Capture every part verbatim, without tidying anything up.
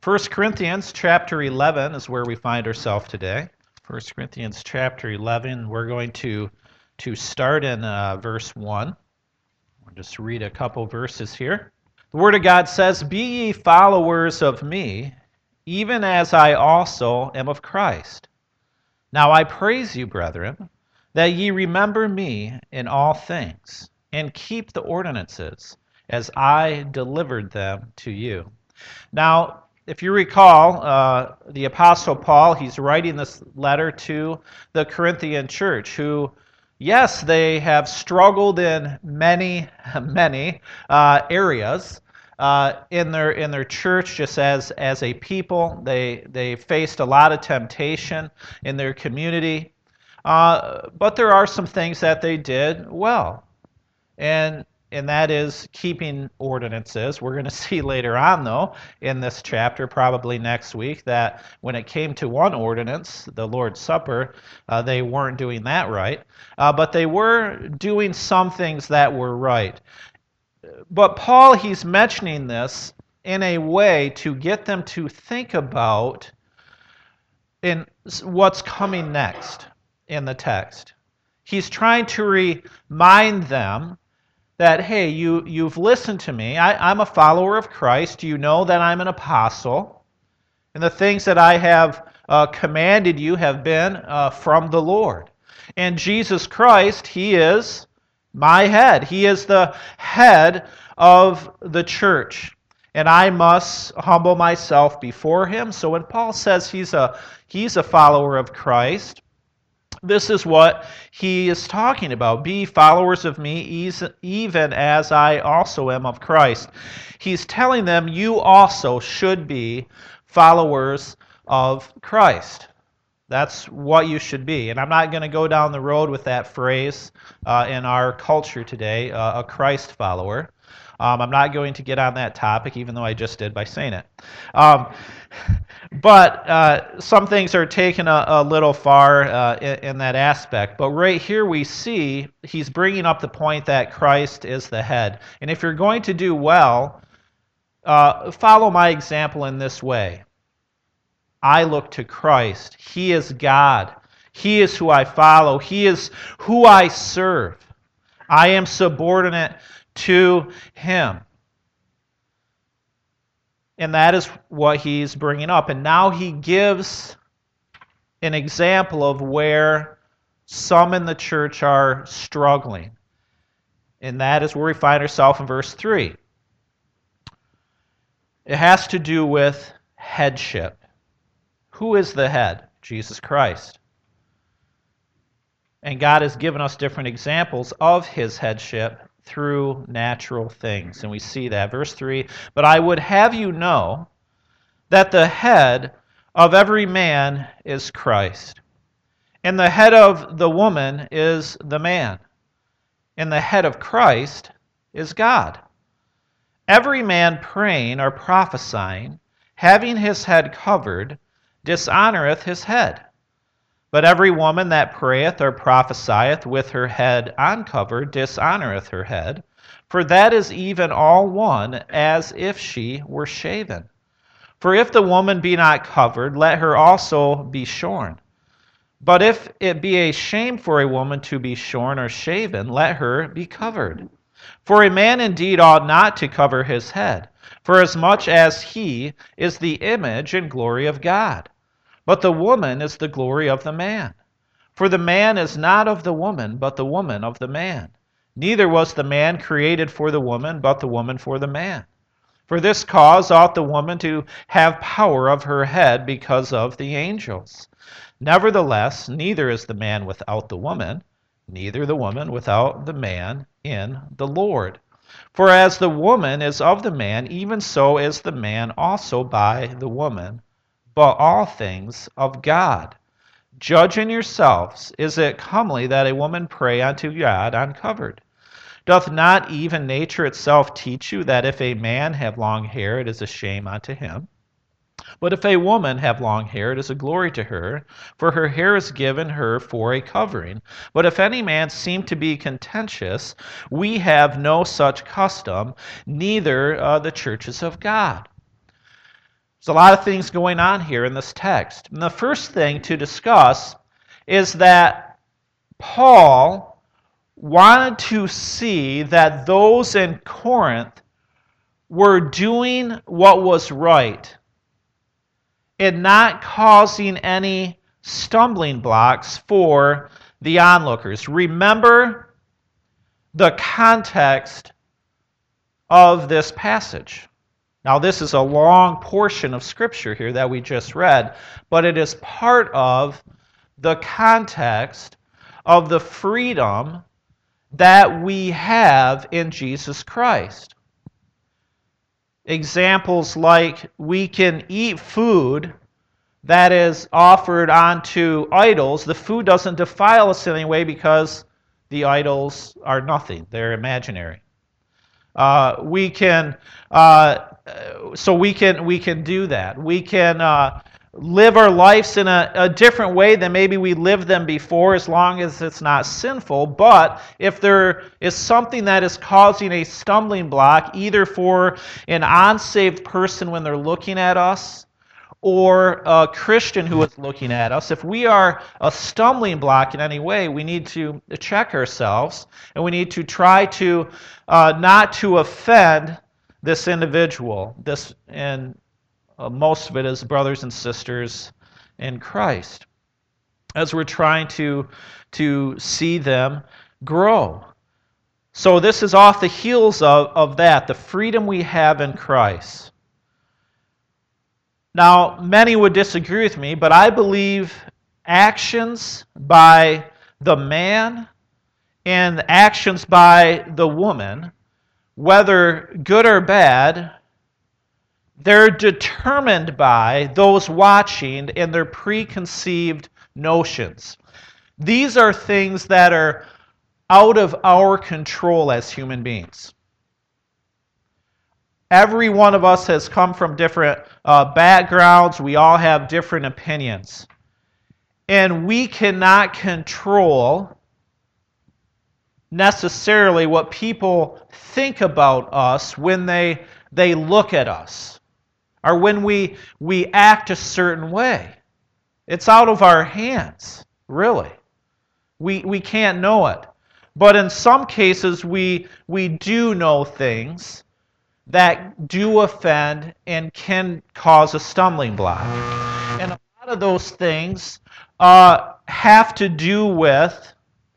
First Corinthians chapter eleven is where we find ourselves today. First Corinthians chapter eleven, we're going to, to start in uh, verse one. I'll just read a couple verses here. The Word of God says, "Be ye followers of me, even as I also am of Christ. Now I praise you, brethren, that ye remember me in all things, and keep the ordinances, as I delivered them to you." Now, if you recall, uh, the Apostle Paul, he's writing this letter to the Corinthian church, who, yes, they have struggled in many, many uh, areas uh, in their in their church, just as as a people. They they faced a lot of temptation in their community, uh, but there are some things that they did well, and and that is keeping ordinances. We're going to see later on, though, in this chapter, probably next week, that when it came to one ordinance, the Lord's Supper, uh, they weren't doing that right. Uh, but they were doing some things that were right. But Paul, he's mentioning this in a way to get them to think about in what's coming next in the text. He's trying to remind them that, hey, you, you've listened to me. I, I'm a follower of Christ. You know that I'm an apostle. And the things that I have uh, commanded you have been uh, from the Lord. And Jesus Christ, He is my head. He is the head of the church. And I must humble myself before Him. So when Paul says he's a, he's a follower of Christ, this is what he is talking about. Be followers of me, even as I also am of Christ. He's telling them you also should be followers of Christ. That's what you should be. And I'm not going to go down the road with that phrase uh, in our culture today, uh, a Christ follower. Um, I'm not going to get on that topic, even though I just did by saying it. Um, but uh, some things are taken a, a little far uh, in, in that aspect. But right here we see he's bringing up the point that Christ is the head. And if you're going to do well, uh, follow my example in this way. I look to Christ. He is God. He is who I follow. He is who I serve. I am subordinate to Him. And that is what he's bringing up. And now he gives an example of where some in the church are struggling. And that is where we find ourselves in verse three. It has to do with headship. Who is the head? Jesus Christ. And God has given us different examples of His headship through natural things. And we see that. Verse three, "But I would have you know that the head of every man is Christ, and the head of the woman is the man, and the head of Christ is God. Every man praying or prophesying, having his head covered, dishonoreth his head. But every woman that prayeth or prophesieth with her head uncovered dishonoreth her head, for that is even all one, as if she were shaven. For if the woman be not covered, let her also be shorn. But if it be a shame for a woman to be shorn or shaven, let her be covered. For a man indeed ought not to cover his head, for as much as he is the image and glory of God. But the woman is the glory of the man. For the man is not of the woman, but the woman of the man. Neither was the man created for the woman, but the woman for the man. For this cause ought the woman to have power of her head because of the angels. Nevertheless, neither is the man without the woman, neither the woman without the man in the Lord. For as the woman is of the man, even so is the man also by the woman, but all things of God. Judge in yourselves, is it comely that a woman pray unto God uncovered? Doth not even nature itself teach you that if a man have long hair, it is a shame unto him? But if a woman have long hair, it is a glory to her, for her hair is given her for a covering. But if any man seem to be contentious, we have no such custom, neither uh, the churches of God. There's a lot of things going on here in this text. And the first thing to discuss is that Paul wanted to see that those in Corinth were doing what was right and not causing any stumbling blocks for the onlookers. Remember the context of this passage. Now, this is a long portion of Scripture here that we just read, but it is part of the context of the freedom that we have in Jesus Christ. Examples like we can eat food that is offered onto idols. The food doesn't defile us in any way because the idols are nothing. They're imaginary. Uh, we can, uh, so we can we can do that. We can uh, live our lives in a, a different way than maybe we lived them before, as long as it's not sinful. But if there is something that is causing a stumbling block, either for an unsaved person when they're looking at us, or a Christian who is looking at us, if we are a stumbling block in any way, we need to check ourselves, and we need to try to uh, not to offend this individual. This, and uh, most of it is brothers and sisters in Christ, as we're trying to to see them grow. So this is off the heels of, of that, the freedom we have in Christ. Now, many would disagree with me, but I believe actions by the man and actions by the woman, whether good or bad, they're determined by those watching and their preconceived notions. These are things that are out of our control as human beings. Every one of us has come from different uh, backgrounds. We all have different opinions. And we cannot control necessarily what people think about us when they, they look at us, or when we, we act a certain way. It's out of our hands, really. We, we can't know it. But in some cases, we, we do know things that do offend and can cause a stumbling block. And a lot of those things uh, have to do with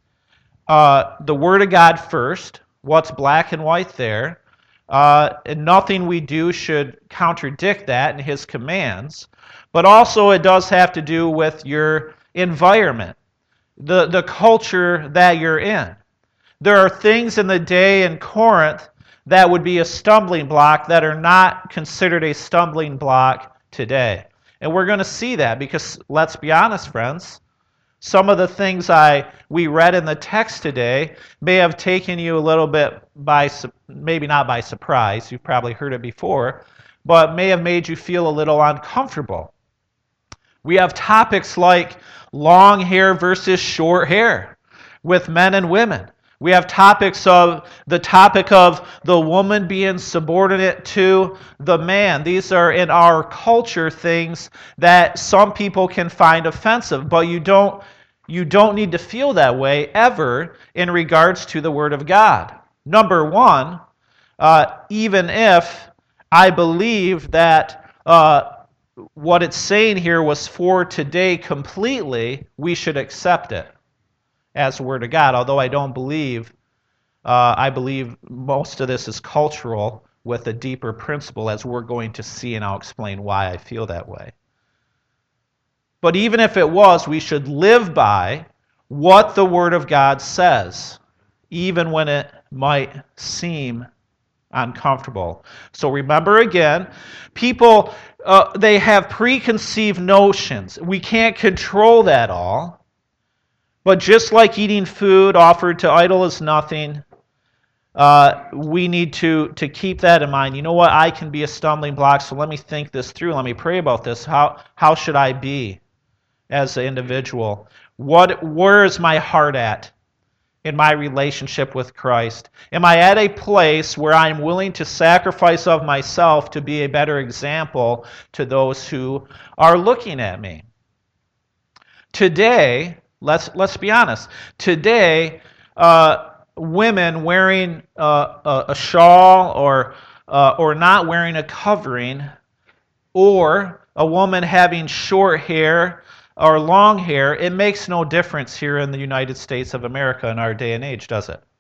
uh, the Word of God first, what's black and white there, uh, and nothing we do should contradict that in His commands, but also it does have to do with your environment, the, the culture that you're in. There are things in the day in Corinth that would be a stumbling block that are not considered a stumbling block today. And we're going to see that because, let's be honest, friends, some of the things I we read in the text today may have taken you a little bit by, maybe not by surprise, you've probably heard it before, but may have made you feel a little uncomfortable. We have topics like long hair versus short hair with men and women. We have topics of the topic of the woman being subordinate to the man. These are in our culture things that some people can find offensive, but you don't you don't need to feel that way ever in regards to the Word of God. Number one, uh, even if I believe that uh, what it's saying here was for today completely, we should accept it as the Word of God, although I don't believe, uh, I believe most of this is cultural with a deeper principle, as we're going to see, and I'll explain why I feel that way. But even if it was, we should live by what the Word of God says, even when it might seem uncomfortable. So remember again, people, uh, they have preconceived notions. We can't control that all. But just like eating food offered to idol is nothing, uh, we need to, to keep that in mind. You know what? I can be a stumbling block, so let me think this through. Let me pray about this. How, how should I be as an individual? What, where is my heart at in my relationship with Christ? Am I at a place where I'm willing to sacrifice of myself to be a better example to those who are looking at me? Today, let's let's be honest. Today, uh, women wearing uh, a, a shawl or uh, or not wearing a covering, or a woman having short hair or long hair, it makes no difference here in the United States of America in our day and age, does it?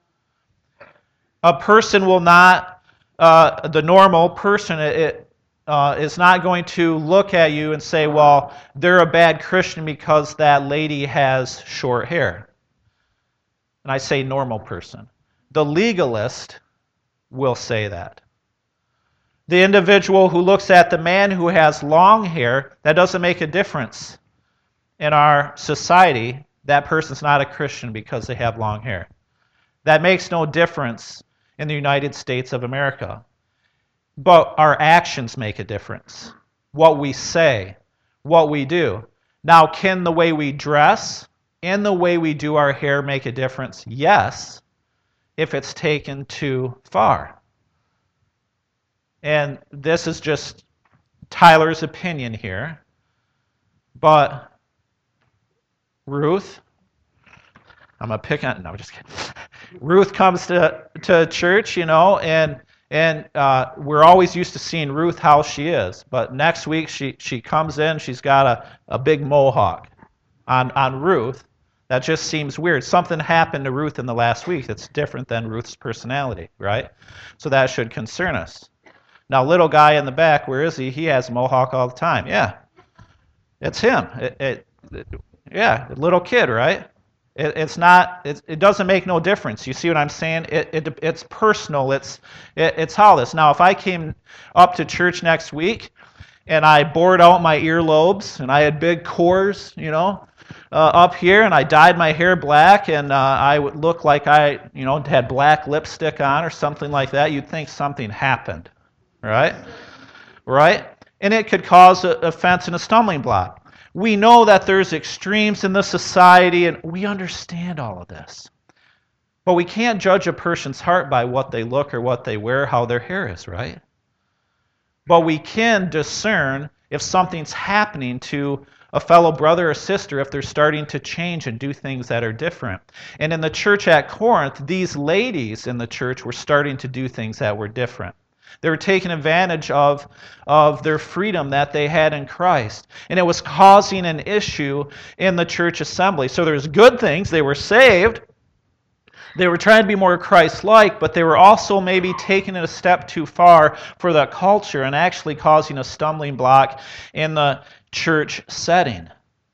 A person will not, uh, the normal person, it, uh, is not going to look at you and say, well, they're a bad Christian because that lady has short hair. And I say normal person. The legalist will say that. The individual who looks at the man who has long hair, that doesn't make a difference in our society. That person's not a Christian because they have long hair. That makes no difference in the United States of America. But our actions make a difference. What we say, what we do. Now, can the way we dress and the way we do our hair make a difference? Yes, if it's taken too far. And this is just Tyler's opinion here. But Ruth, I'm going to pick on, no, I'm just kidding. Ruth comes to, to church, you know, and and uh, we're always used to seeing Ruth how she is. But next week she, she comes in, she's got a, a big mohawk on, on Ruth. That just seems weird. Something happened to Ruth in the last week that's different than Ruth's personality, right? So that should concern us. Now, little guy in the back, where is he? He has a mohawk all the time. Yeah, it's him. It, it, it, yeah, little kid, right? It, it's not. It, it doesn't make no difference. You see what I'm saying? It, it it's personal. It's it, it's how this. Now, if I came up to church next week and I bored out my earlobes and I had big cores, you know, uh, up here, and I dyed my hair black and uh, I would look like I, you know, had black lipstick on or something like that, you'd think something happened, right? Right? And it could cause an offense and a stumbling block. We know that there's extremes in the society, and we understand all of this. But we can't judge a person's heart by what they look or what they wear, how their hair is, right? But we can discern if something's happening to a fellow brother or sister, if they're starting to change and do things that are different. And in the church at Corinth, these ladies in the church were starting to do things that were different. They were taking advantage of, of their freedom that they had in Christ. And it was causing an issue in the church assembly. So there's good things. They were saved. They were trying to be more Christ-like, but they were also maybe taking it a step too far for the culture and actually causing a stumbling block in the church setting.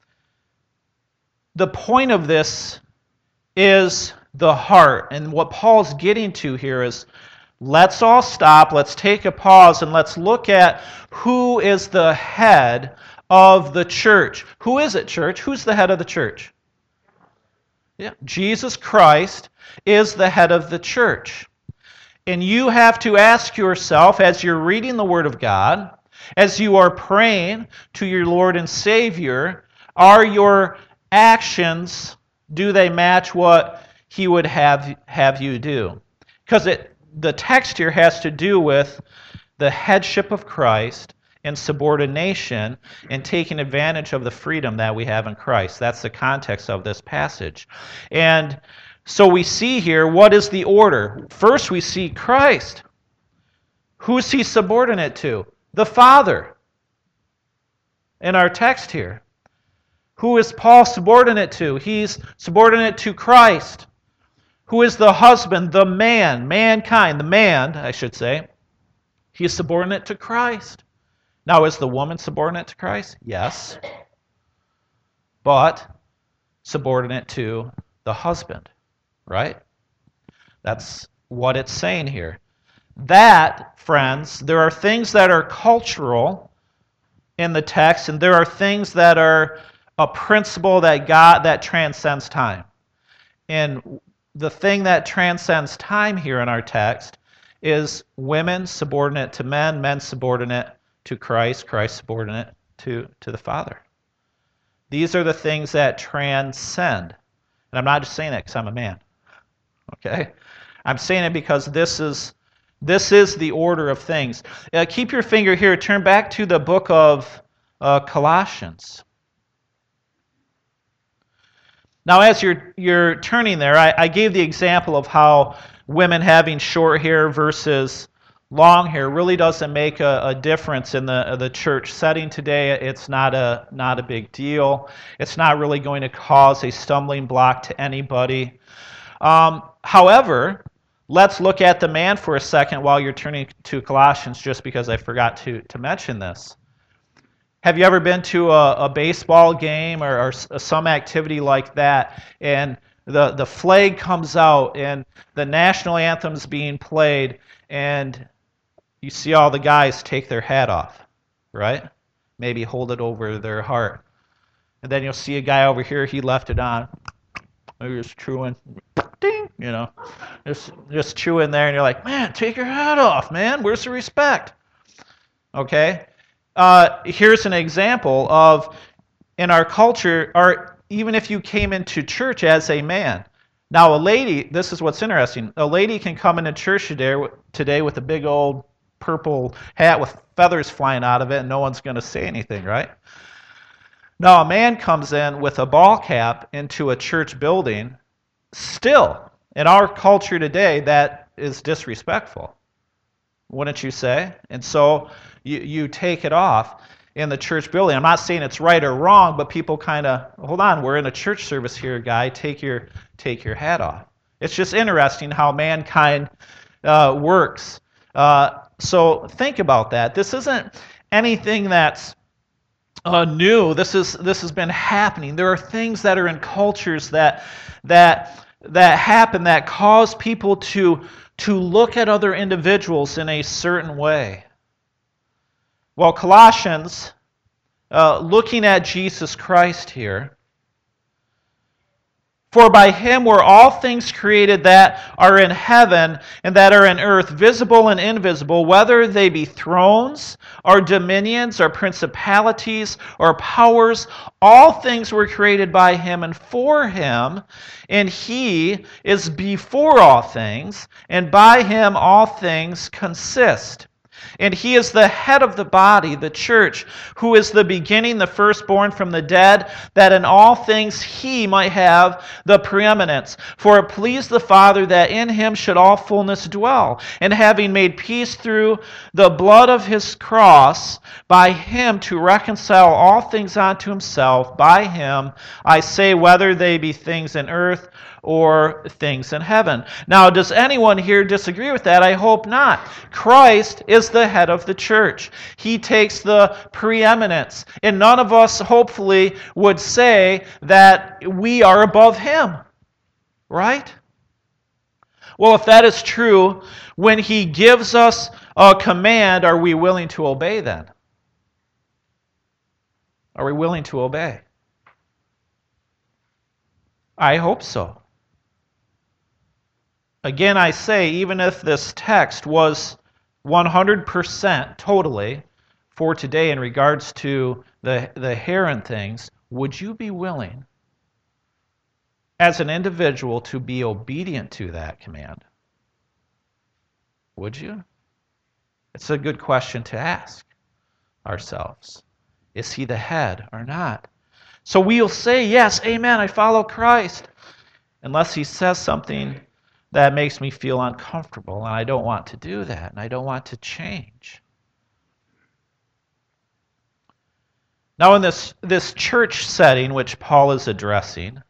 The point of this is the heart. And what Paul's getting to here is, let's all stop, let's take a pause, and let's look at who is the head of the church. Who is it, church? Who's the head of the church? Yeah, Jesus Christ is the head of the church. And you have to ask yourself, as you're reading the Word of God, as you are praying to your Lord and Savior, are your actions, do they match what He would have, have you do? Because it the text here has to do with the headship of Christ and subordination and taking advantage of the freedom that we have in Christ. That's the context of this passage. And so we see here, what is the order? First we see Christ. Who is He subordinate to? The Father. In our text here. Who is Paul subordinate to? He's subordinate to Christ. Who is the husband, the man, mankind, the man, I should say. He is subordinate to Christ. Now, is the woman subordinate to Christ? Yes. But subordinate to the husband, right? That's what it's saying here. That, friends, there are things that are cultural in the text, and there are things that are a principle that God, that transcends time. And the thing that transcends time here in our text is women subordinate to men, men subordinate to Christ, Christ subordinate to, to the Father. These are the things that transcend. And I'm not just saying that because I'm a man. Okay? I'm saying it because this is this is the order of things. Uh, keep your finger here. Turn back to the book of uh, Colossians. Now, as you're you're turning there, I, I gave the example of how women having short hair versus long hair really doesn't make a, a difference in the the church setting today. It's not a not a big deal. It's not really going to cause a stumbling block to anybody. Um, however, let's look at the man for a second while you're turning to Colossians, just because I forgot to to mention this. Have you ever been to a, a baseball game or, or some activity like that, and the, the flag comes out and the national anthem's being played, and you see all the guys take their hat off, right? Maybe hold it over their heart. And then you'll see a guy over here, he left it on. Maybe just chewing, ding, you know, just, just chewing there, and you're like, man, take your hat off, man. Where's the respect? Okay? Uh, here's an example of, in our culture, or even if you came into church as a man. Now, a lady, this is what's interesting, a lady can come into church today, today with a big old purple hat with feathers flying out of it, and no one's going to say anything, right? Now, a man comes in with a ball cap into a church building. Still, in our culture today, that is disrespectful, wouldn't you say? And so you, you take it off in the church building. I'm not saying it's right or wrong, but people kind of, hold on, we're in a church service here, guy. Take your take your hat off. It's just interesting how mankind uh, works. Uh, so think about that. This isn't anything that's uh, new. This is this has been happening. There are things that are in cultures that that that happen that cause people to to look at other individuals in a certain way. Well, Colossians, uh, looking at Jesus Christ here, for by him were all things created that are in heaven and that are in earth, visible and invisible, whether they be thrones or dominions or principalities or powers. All things were created by him and for him, and he is before all things, and by him all things consist. And he is the head of the body, the church, who is the beginning, the firstborn from the dead, that in all things he might have the preeminence. For it pleased the Father that in him should all fullness dwell. And having made peace through the blood of his cross, by him to reconcile all things unto himself, by him, I say, whether they be things in earth or things in heaven. Now, does anyone here disagree with that? I hope not. Christ is the head of the church. He takes the preeminence. And none of us, hopefully, would say that we are above him. Right? Well, if that is true, when he gives us a command, are we willing to obey then? Are we willing to obey? I hope so. Again, I say, even if this text was one hundred percent totally for today in regards to the, the hair and things, would you be willing as an individual to be obedient to that command? Would you? It's a good question to ask ourselves. Is he the head or not? So we'll say, yes, amen, I follow Christ, unless he says something that makes me feel uncomfortable, and I don't want to do that, and I don't want to change. Now, in this, this church setting which Paul is addressing,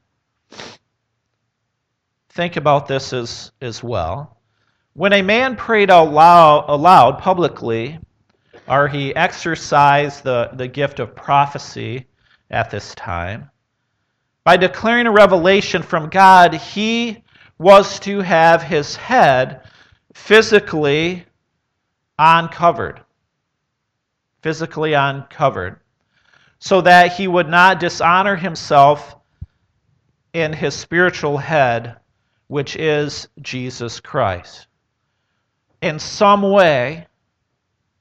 think about this as, as well. When a man prayed out loud, aloud publicly, or he exercised the, the gift of prophecy at this time, by declaring a revelation from God, he was to have his head physically uncovered. Physically uncovered. So that he would not dishonor himself in his spiritual head, which is Jesus Christ. In some way,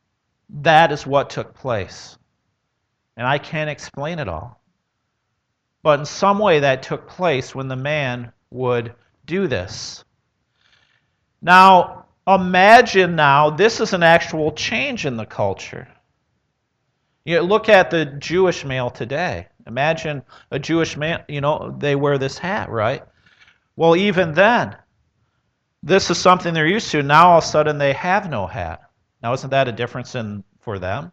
that is what took place. And I can't explain it all. But in some way that took place when the man would do this. Now, imagine now, this is an actual change in the culture. You look at the Jewish male today. Imagine a Jewish man, you know, they wear this hat, right? Well, even then, this is something they're used to. Now, all of a sudden, they have no hat. Now, isn't that a difference in for them?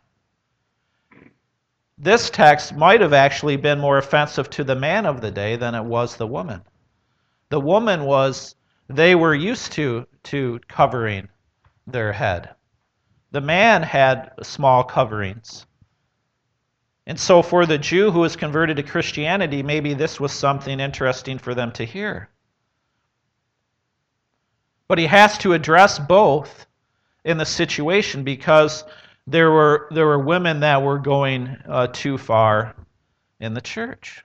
This text might have actually been more offensive to the man of the day than it was the woman. The woman was, they were used to, to covering their head. The man had small coverings. And so for the Jew who was converted to Christianity, maybe this was something interesting for them to hear. But he has to address both in the situation because there were there were women that were going uh, too far in the church.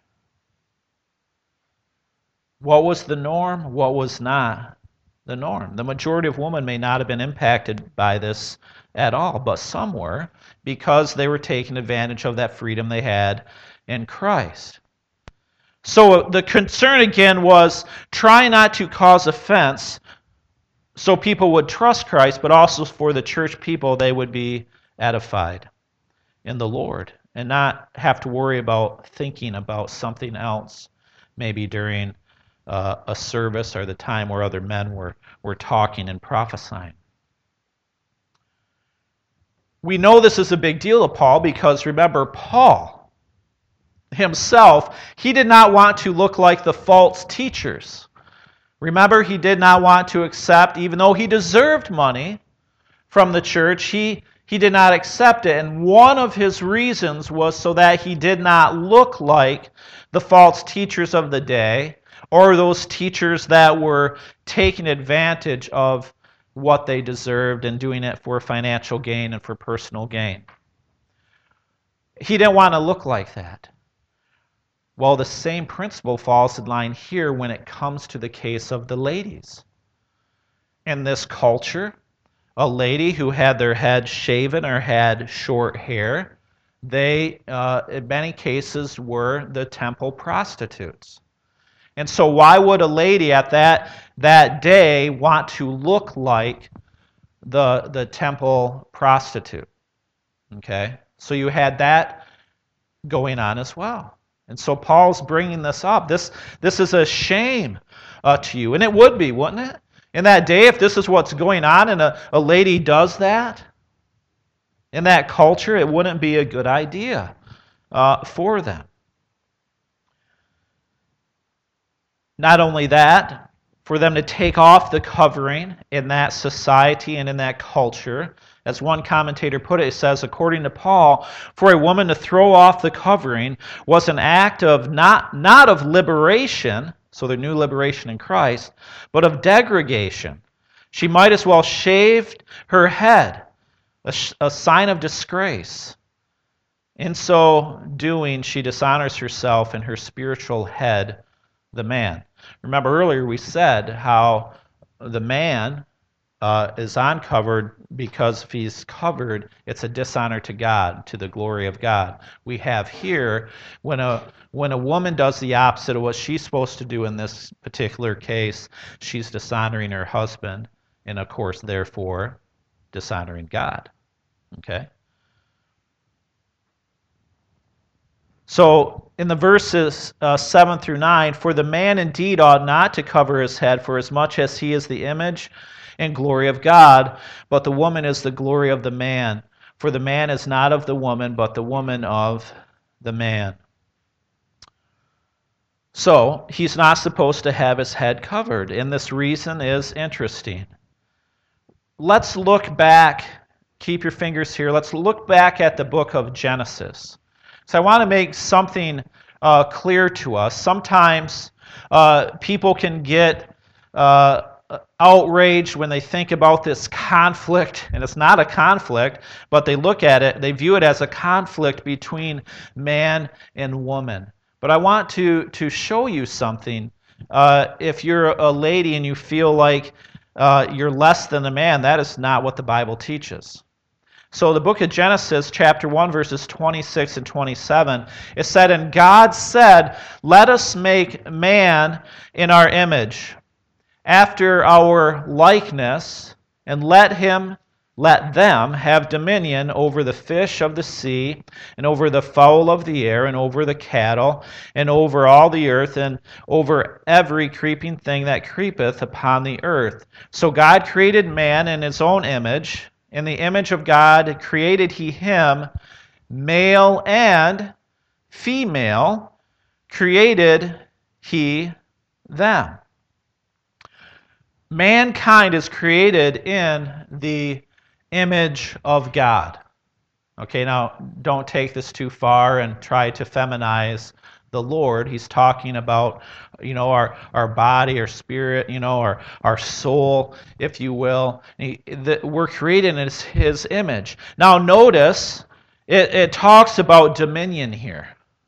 What was the norm? What was not the norm? The majority of women may not have been impacted by this at all, but some were because they were taking advantage of that freedom they had in Christ. So the concern again was try not to cause offense so people would trust Christ, but also for the church people, they would be edified in the Lord and not have to worry about thinking about something else, maybe during uh, a service or the time where other men were, were talking and prophesying. We know this is a big deal to Paul because remember, Paul himself, he did not want to look like the false teachers. Remember, he did not want to accept, even though he deserved money from the church, he, he did not accept it. And one of his reasons was so that he did not look like the false teachers of the day or those teachers that were taking advantage of what they deserved and doing it for financial gain and for personal gain. He didn't want to look like that. Well, the same principle falls in line here when it comes to the case of the ladies. In this culture, a lady who had their head shaven or had short hair, they, uh, in many cases, were the temple prostitutes. And so why would a lady at that, that day want to look like the, the temple prostitute? Okay, so you had that going on as well. And so Paul's bringing this up. This, this is a shame uh, to you. And it would be, wouldn't it? In that day, if this is what's going on and a, a lady does that, in that culture, it wouldn't be a good idea uh, for them. Not only that, for them to take off the covering in that society and in that culture, as one commentator put it, it says, according to Paul, for a woman to throw off the covering was an act of not, not of liberation, so their new liberation in Christ, but of degradation. She might as well shave her head, a, a sign of disgrace. In so doing, she dishonors herself and her spiritual head, the man. Remember earlier we said how the man uh, is uncovered because if he's covered, it's a dishonor to God, to the glory of God. We have here, when a when a woman does the opposite of what she's supposed to do in this particular case, she's dishonoring her husband, and of course, therefore, dishonoring God. Okay? So, in the verses uh, seven through nine, for the man indeed ought not to cover his head, for as much as he is the image and glory of God, but the woman is the glory of the man. For the man is not of the woman, but the woman of the man. So, he's not supposed to have his head covered, and this reason is interesting. Let's look back, keep your fingers here, let's look back at the book of Genesis. So I want to make something uh, clear to us. Sometimes uh, people can get uh, outraged when they think about this conflict, and it's not a conflict, but they look at it, they view it as a conflict between man and woman. But I want to, to show you something. Uh, if you're a lady and you feel like uh, you're less than a man, that is not what the Bible teaches. So the book of Genesis, chapter one, verses twenty-six and twenty-seven, it said, "And God said, let us make man in our image, after our likeness, and let him, let them have dominion over the fish of the sea, and over the fowl of the air, and over the cattle, and over all the earth, and over every creeping thing that creepeth upon the earth." So God created man in his own image. In the image of God created he him, male and female created he them. Mankind is created in the image of God. Okay, now don't take this too far and try to feminize the Lord. He's talking about, you know, our, our body, our spirit, you know, our, our soul, if you will. He, the, we're created in his, his image. Now notice, it, it talks about dominion here.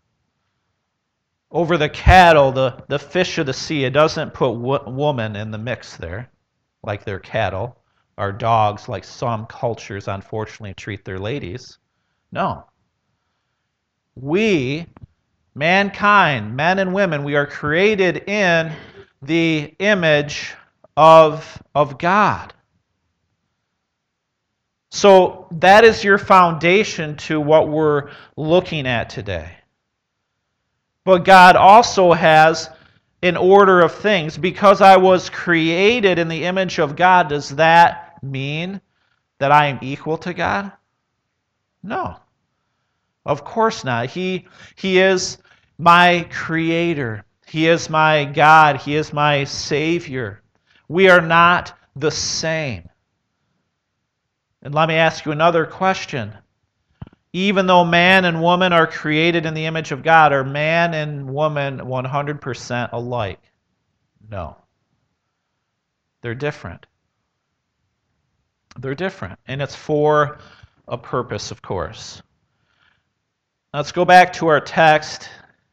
Over the cattle, the, the fish of the sea. It doesn't put wo- woman in the mix there, like their cattle. Our dogs, like some cultures, unfortunately, treat their ladies. No. We, mankind, men and women, we are created in the image of, of God. So that is your foundation to what we're looking at today. But God also has an order of things. Because I was created in the image of God, does that mean that I am equal to God? No. Of course not. He, he is my creator. He is my God. He is my Savior. We are not the same. And let me ask you another question. Even though man and woman are created in the image of God, are man and woman one hundred percent alike? No. They're different. They're different. And it's for a purpose, of course. Let's go back to our text.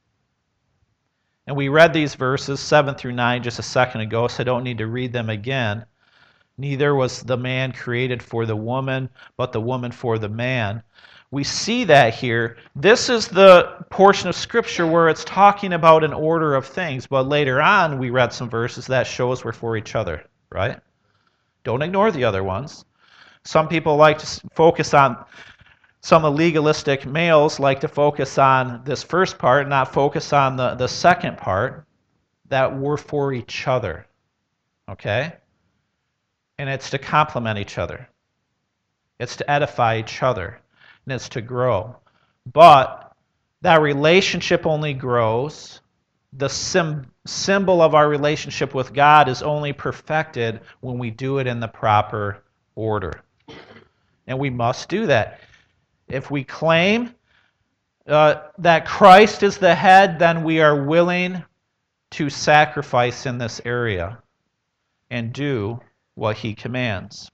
And we read these verses, seven through nine, just a second ago, so I don't need to read them again. Neither was the man created for the woman, but the woman for the man. We see that here. This is the portion of Scripture where it's talking about an order of things, but later on we read some verses that show us we're for each other, right? Don't ignore the other ones. Some people like to focus on, some legalistic males like to focus on this first part, not focus on the, the second part, that we're for each other, okay? And it's to complement each other. It's to edify each other. And it's to grow. But that relationship only grows. The sim- symbol of our relationship with God is only perfected when we do it in the proper order. And we must do that. If we claim uh, that Christ is the head, then we are willing to sacrifice in this area and do what he commands.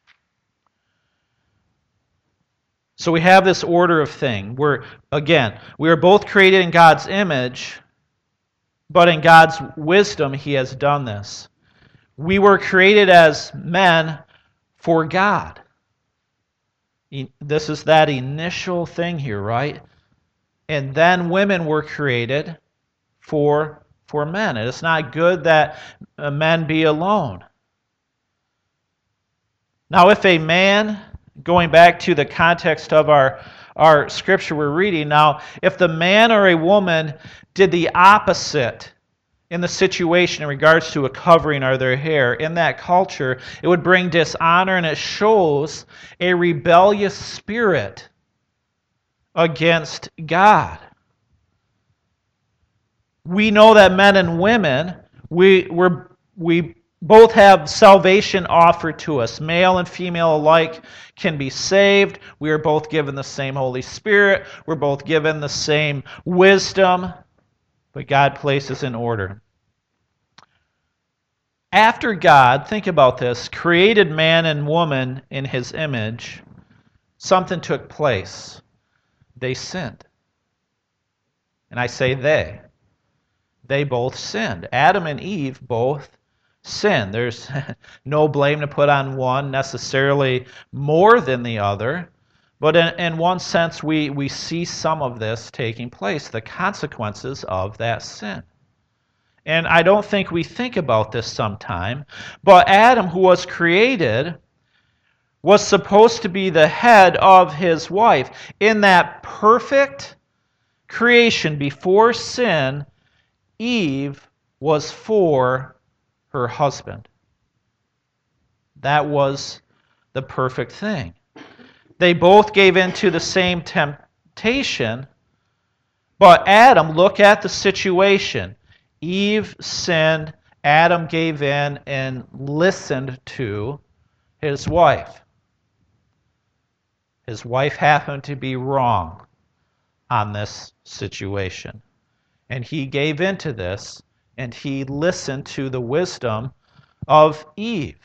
So we have this order of thing. We're, again, we are both created in God's image, but in God's wisdom, he has done this. We were created as men for God. This is that initial thing here, right? And then women were created for, for men. It is not good that men be alone. Now, if a man... Going back to the context of our, our scripture we're reading now, if the man or a woman did the opposite in the situation in regards to a covering or their hair, in that culture, it would bring dishonor, and it shows a rebellious spirit against God. We know that men and women, we, we're, we both have salvation offered to us. Male and female alike can be saved. We are both given the same Holy Spirit. We're both given the same wisdom. But God places in order. After God, think about this, created man and woman in his image, something took place. They sinned. And I say they. They both sinned. Adam and Eve both sin. There's no blame to put on one necessarily more than the other. But in, in one sense, we, we see some of this taking place, the consequences of that sin. And I don't think we think about this sometime, but Adam, who was created, was supposed to be the head of his wife. In that perfect creation before sin, Eve was for her husband. That was the perfect thing. They both gave in to the same temptation, but Adam, look at the situation. Eve sinned, Adam gave in and listened to his wife. His wife happened to be wrong on this situation. And he gave in to this, and he listened to the wisdom of Eve.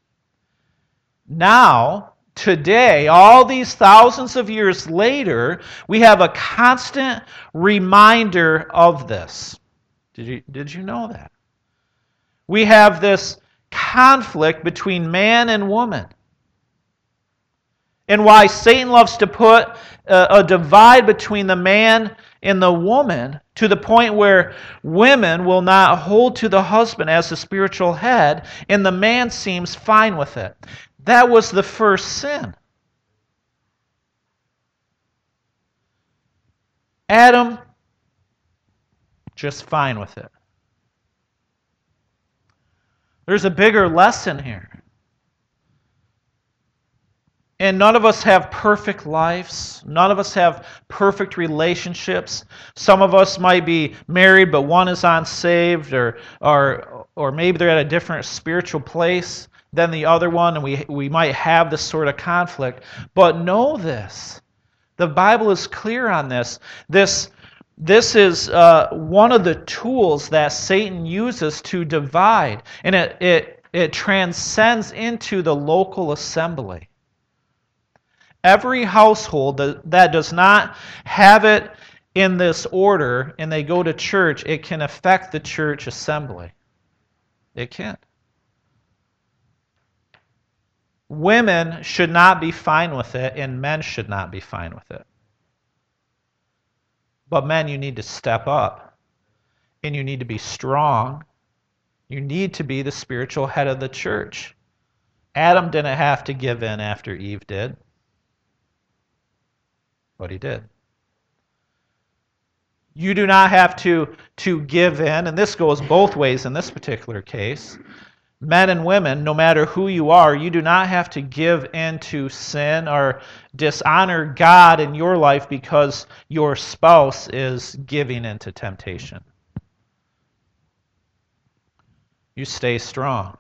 Now, today, all these thousands of years later, we have a constant reminder of this. Did you, did you know that? We have this conflict between man and woman. And why Satan loves to put a, a divide between the man and the woman to the point where women will not hold to the husband as the spiritual head, and the man seems fine with it. That was the first sin. Adam, just fine with it. There's a bigger lesson here. And none of us have perfect lives. None of us have perfect relationships. Some of us might be married, but one is unsaved, or, or, or maybe they're at a different spiritual place than the other one, and we, we might have this sort of conflict. But know this. The Bible is clear on this. This, this is uh, one of the tools that Satan uses to divide, and it, it, it transcends into the local assembly. Every household that does not have it in this order and they go to church, it can affect the church assembly. It can. Women should not be fine with it, and men should not be fine with it. But men, you need to step up, and you need to be strong. You need to be the spiritual head of the church. Adam didn't have to give in after Eve did. But he did. You do not have to, to give in, and this goes both ways in this particular case. Men and women, no matter who you are, you do not have to give in to sin or dishonor God in your life because your spouse is giving into temptation. You stay strong.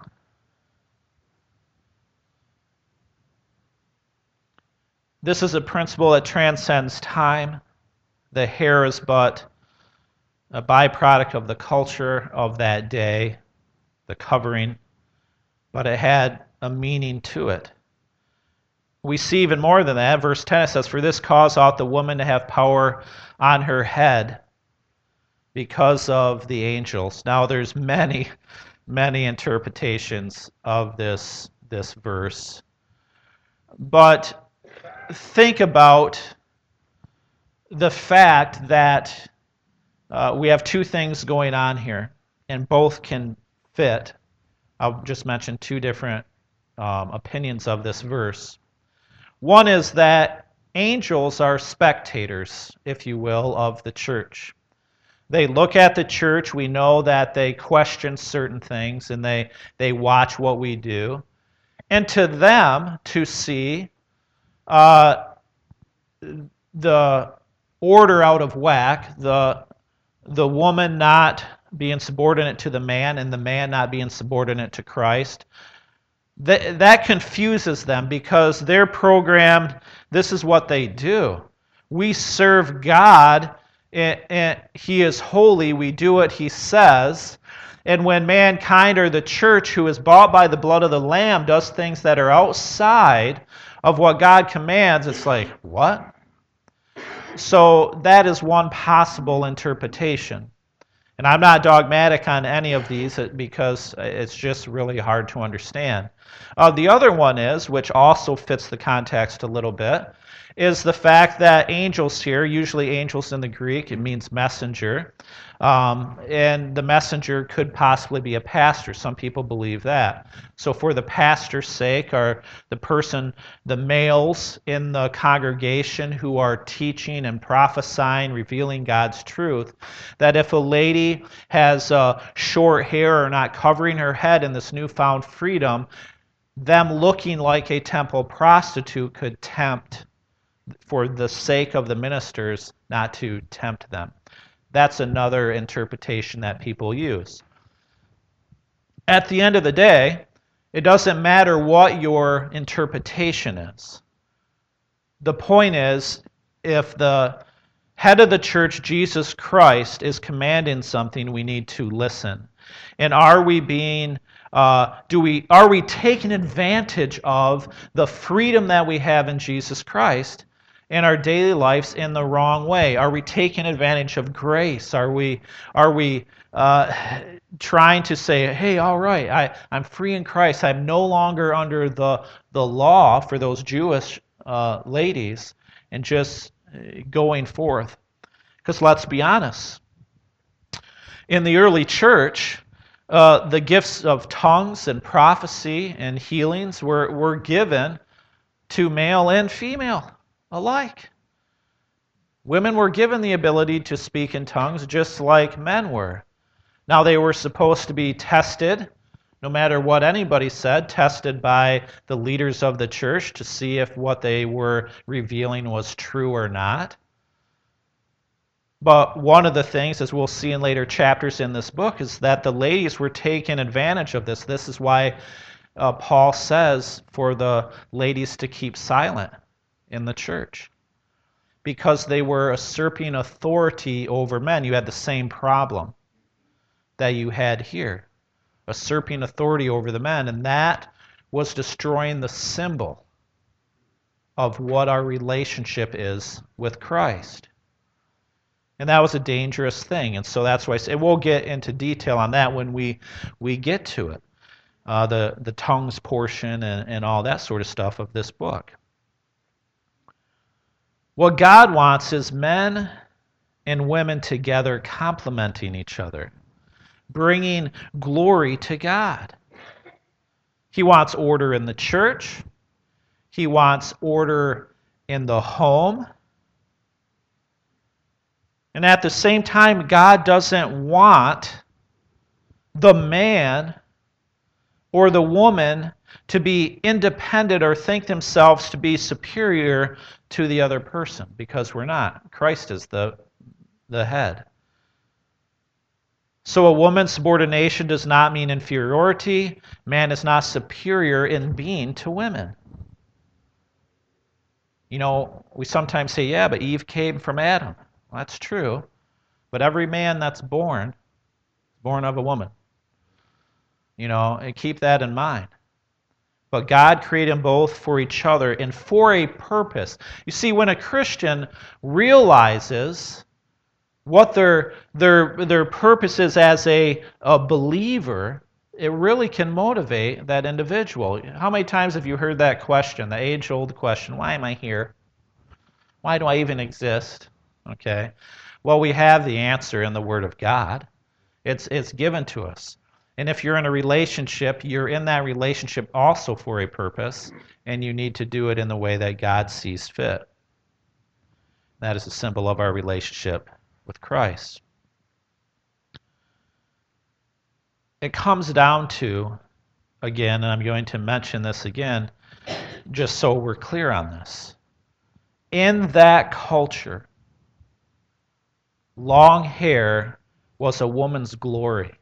This is a principle that transcends time. The hair is but a byproduct of the culture of that day, the covering, but it had a meaning to it. We see even more than that. Verse ten, it says, "For this cause ought the woman to have power on her head because of the angels." Now there's many, many interpretations of this, this verse. But think about the fact that uh, we have two things going on here, and both can fit. I'll just mention two different um, opinions of this verse. One is that angels are spectators, if you will, of the church. They look at the church. We know that they question certain things, and they, they watch what we do. And to them, to see Uh, the order out of whack, the, the woman not being subordinate to the man and the man not being subordinate to Christ, that, that confuses them because they're programmed, this is what they do. We serve God, and, and He is holy, we do what He says. And when mankind or the church, who is bought by the blood of the Lamb, does things that are outside of what God commands, it's like, what? So that is one possible interpretation. And I'm not dogmatic on any of these because it's just really hard to understand. Uh, the other one is, which also fits the context a little bit, is the fact that angels here, usually angels in the Greek, it means messenger, um, and the messenger could possibly be a pastor. Some people believe that. So for the pastor's sake, or the person, the males in the congregation who are teaching and prophesying, revealing God's truth, that if a lady has uh, short hair or not covering her head in this newfound freedom, them looking like a temple prostitute could tempt, for the sake of the ministers, not to tempt them. That's another interpretation that people use. At the end of the day, it doesn't matter what your interpretation is. The point is, if the head of the church, Jesus Christ, is commanding something, we need to listen. And are we being Uh, do we are we taking advantage of the freedom that we have in Jesus Christ in our daily lives in the wrong way? Are we taking advantage of grace? Are we are we uh, trying to say, hey, all right, I, I'm free in Christ. I'm no longer under the the law for those Jewish uh, ladies, and just going forth? Because let's be honest, in the early church, Uh, the gifts of tongues and prophecy and healings were, were given to male and female alike. Women were given the ability to speak in tongues just like men were. Now, they were supposed to be tested, no matter what anybody said, tested by the leaders of the church to see if what they were revealing was true or not. But one of the things, as we'll see in later chapters in this book, is that the ladies were taking advantage of this. This is why uh, Paul says for the ladies to keep silent in the church, because they were usurping authority over men. You had the same problem that you had here, usurping authority over the men, and that was destroying the symbol of what our relationship is with Christ. And that was a dangerous thing. And so that's why I say, and we'll get into detail on that when we, we get to it, uh, the, the tongues portion and, and all that sort of stuff of this book. What God wants is men and women together complementing each other, bringing glory to God. He wants order in the church. He wants order in the home. And at the same time, God doesn't want the man or the woman to be independent or think themselves to be superior to the other person, because we're not. Christ is the, the head. So a woman's subordination does not mean inferiority. Man is not superior in being to women. You know, we sometimes say, yeah, but Eve came from Adam. Well, that's true. But every man that's born is born of a woman. You know, and keep that in mind. But God created them both for each other and for a purpose. You see, when a Christian realizes what their their their purpose is as a, a believer, it really can motivate that individual. How many times have you heard that question, the age-old question, why am I here? Why do I even exist? Okay. Well, we have the answer in the Word of God. It's it's given to us. And if you're in a relationship, you're in that relationship also for a purpose, and you need to do it in the way that God sees fit. That is a symbol of our relationship with Christ. It comes down to, again, and I'm going to mention this again, just so we're clear on this. In that culture, long hair was a woman's glory,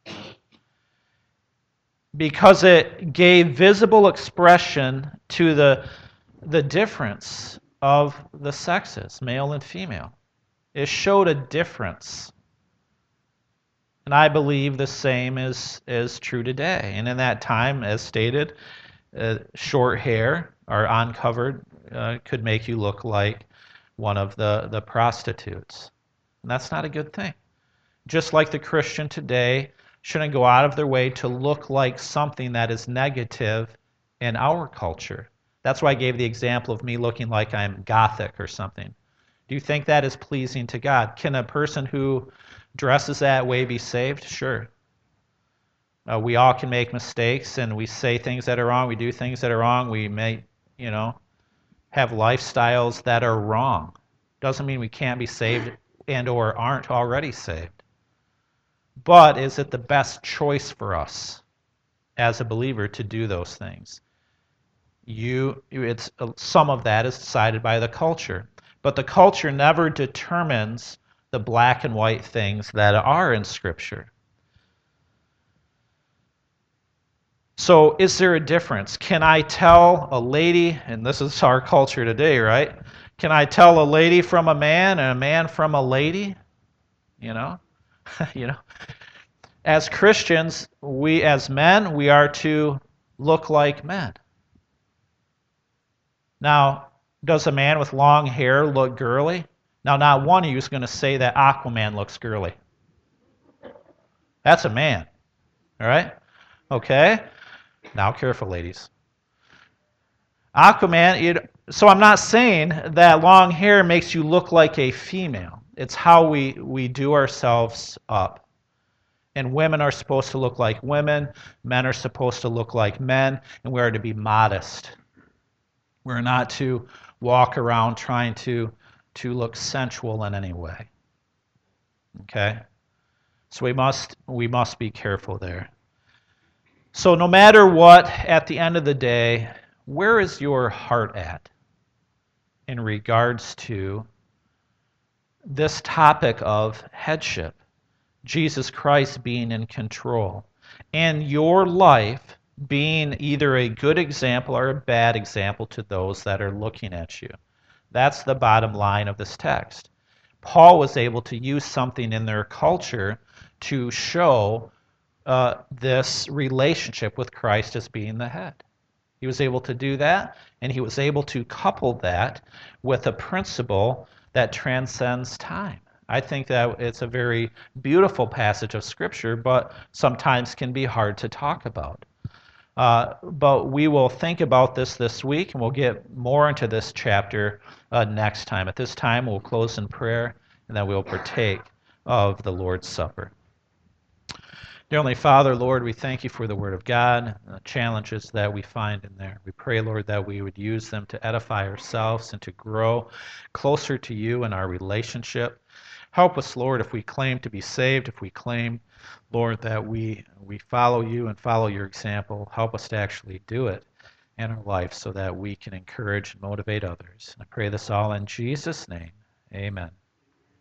because it gave visible expression to the, the difference of the sexes, male and female. It showed a difference. And I believe the same is, is true today. And in that time, as stated, uh, short hair or uncovered uh, could make you look like one of the, the prostitutes. And that's not a good thing. Just like the Christian today shouldn't go out of their way to look like something that is negative in our culture. That's why I gave the example of me looking like I'm Gothic or something. Do you think that is pleasing to God? Can a person who dresses that way be saved? Sure. Uh, we all can make mistakes, and we say things that are wrong. We do things that are wrong. We may, you know, have lifestyles that are wrong. Doesn't mean we can't be saved and or aren't already saved. But is it the best choice for us as a believer to do those things? You, it's some of that is decided by the culture, but the culture never determines the black and white things that are in Scripture. So is there a difference? Can I tell a lady, and this is our culture today, right? Can I tell a lady from a man and a man from a lady? You know? you know? As Christians, we as men, we are to look like men. Now, does a man with long hair look girly? Now, not one of you is going to say that Aquaman looks girly. That's a man. All right? Okay? Now, careful, ladies. Aquaman, it, so I'm not saying that long hair makes you look like a female. It's how we, we do ourselves up. And women are supposed to look like women. Men are supposed to look like men. And we are to be modest. We're not to walk around trying to, to look sensual in any way. Okay? So we must, we must be careful there. So no matter what, at the end of the day, where is your heart at in regards to this topic of headship? Jesus Christ being in control, and your life being either a good example or a bad example to those that are looking at you. That's the bottom line of this text. Paul was able to use something in their culture to show uh, this relationship with Christ as being the head. He was able to do that, and he was able to couple that with a principle that transcends time. I think that it's a very beautiful passage of Scripture, but sometimes can be hard to talk about. Uh, but we will think about this this week, and we'll get more into this chapter uh, next time. At this time, we'll close in prayer, and then we'll partake of the Lord's Supper. Dear Heavenly Father, Lord, we thank you for the Word of God, and the challenges that we find in there. We pray, Lord, that we would use them to edify ourselves and to grow closer to you in our relationship. Help us, Lord, if we claim to be saved, if we claim, Lord, that we we follow you and follow your example. Help us to actually do it in our life so that we can encourage and motivate others. And I pray this all in Jesus' name. Amen.